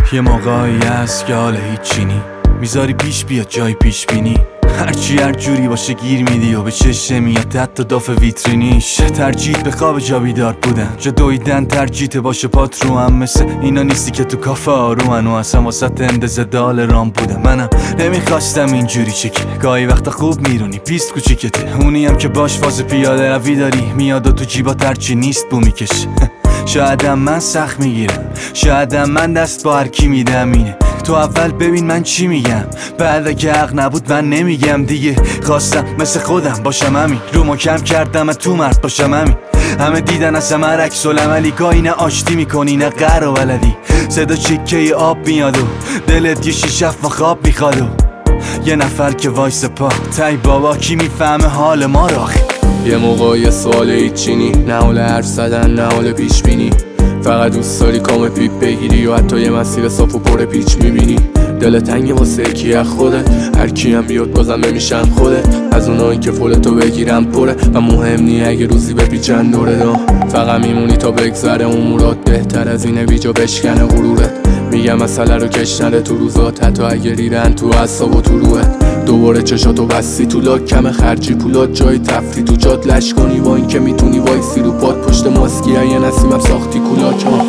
یه موقعی هست که حال هیچی نی، میذاری پیش بیاد جای پیش بینی، هرچی هر جوری باشه گیر میدی و به چشم میاد حتی داف ویترینیش. ترجیح به خواب جا بیدار بودن، جا دویدن ترجیح باشه پات رو هم، مثل اینا نیستی که تو کافه آرومن و اصلا واسط اندازه دال رام بودم. منم نمیخواستم اینجوری چکه، گاهی وقتا خوب میرونی پیست کوچیکته، اونی هم که باش فاز پیاده روی داری میاد و تو جیبات هرچی نیست بو میکشه. شایدم من سخت میگیرم، شایدم من دست با هر کی میدم، اینه تو اول ببین من چی میگم، بعد اگه حق نبود من نمیگم دیگه. خواستم مثل خودم باشم همین، رو ما کم کردم تو مرد باشم همین. همه دیدن از همه عکس العملی، گاهی نه آشتی میکنی نه قهر و ولدی، صدا چکه آب میاد و دلت یه شیشه و خواب میخواد و یه نفر که وایس پا تای بابا کی میفهمه حال ما رو آخه. یه موقع یه سوال هیچینی، نه حال حرف زدن نه حال پیش بینی، فقط دوست داری کام پیپ بگیری و حتی یه مسیر صاف و پر پیچ میبینی. دل تنگ واسه کی از خودت، هر کی هم بیاد بازم نمیشم خودت، از اونایی که فولتو بگیرم پره و مهم نی اگه روزی بپیچن دوره دا، فقط میمونی تا بگذره امورات، بهتر از اینه بیجا بشکنه غرورت. میگم مسئله رو کش نده تو روزات، حتی اگه ریرن تو اعصاب و تو روحت. دوباره چشاتو بستی تو لاک، کم خرجی پولات جای تفتی تو جات لش کنی، با این که میتونی وایسی رو پاد پشت ماسکی یه نسیمم ساختی کولاک ها.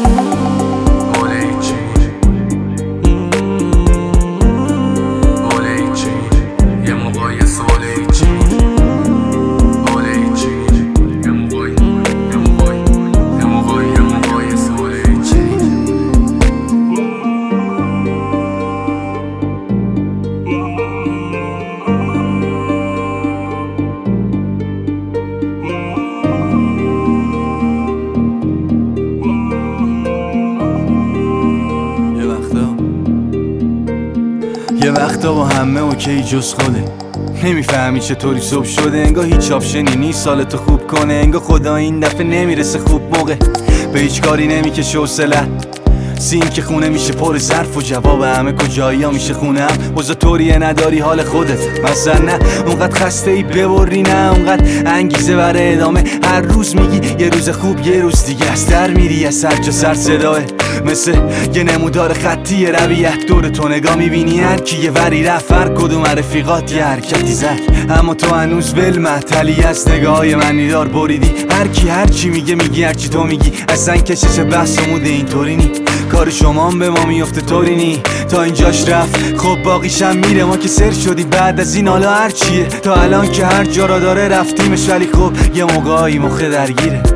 یه وقتا با همه اوکی جز خوده، نمیفهمی چطوری صبح شده، انگار هیچ آپشنی نیست سالتو خوب کنه، انگار خدا این دفعه نمیرسه خوب موقع، به هیچ کاری نمیکشه حوصله‌ت، سین که خونه میشه پر ظرف و جواب همه کجایی ها میشه خونه هم، وزا طوریه نداری حال خودت مثلا، نه اونقدر خسته ای ببری، نه اونقدر انگیزه برای ادامه، هر روز میگی یه روز خوب یه روز دیگه از در میری، از سر جا سر صداه مثل یه نمودار خطی رویت، دور تو نگاه میبینی هر کی یه وری رفت، هر کدوم رفیقات یه حرکتی زد، اما تو هنوز ول معطلی از نگاههای منی دار بریدی، هر کی هر چی میگه میگی، هر چی تو میگی اصلا کشش بحث و موده اینطوری نی، کار شما هم به ما میفته طوری نی، تا اینجاش رفت خب باقیشم میره، ما که سر شدی بعد از این حالا هر چیه، تا الان که هر جا را داره رفتیمش، ولی خب یه موقعی مخه درگیره.